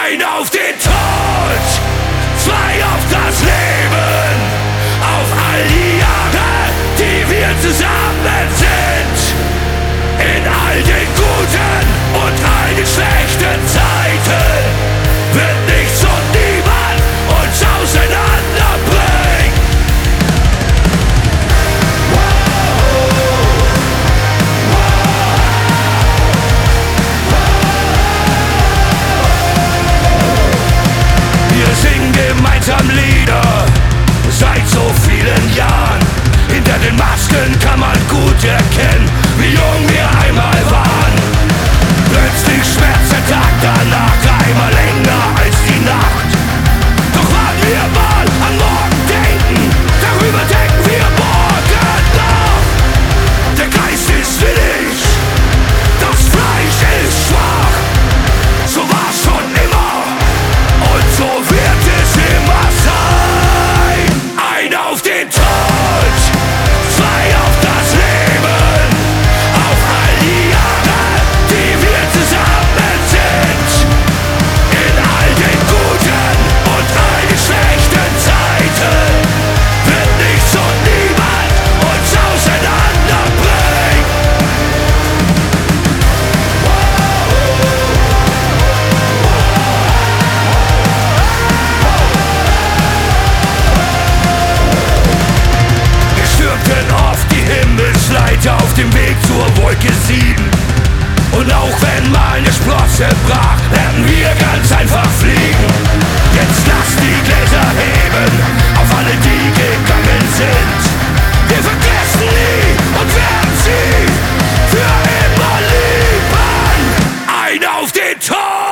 Ein auf den Tod, zwei auf das Leben, auf all die Jahre, die wir zusammen sind. In all den guten und all den schlechten Zeiten wird nichts und niemand uns auseinanderbringen. Wir singen gemeinsam Lieder seit so vielen Jahren. Hinter den Masken kann man gut erkennen, wie jung wir einmal waren. Plötzlich schmerzt der Tag danach einmal länger als die Nacht. Doch wann wir mal an morgen denken, darüber denken wir morgen nach. Der Geist ist willig, das Fleisch ist schwach. So war's schon immer und so wird es immer sein. Ein auf den Tod, zwei auf das Leben, auf all die Jahre, die wir zusammen sind. In all den guten und all den schlechten Zeiten wird nichts und niemand uns auseinanderbringen. Wir stürmten oft die Himmelsleiter auf dem Weg zur Wolke 7. Und auch wenn mal eine Sprosse brach, werden wir ganz einfach fliegen. Jetzt lasst die Gläser heben auf alle, die gegangen sind. Wir vergessen nie und werden sie für immer lieben. Ein auf den Tod!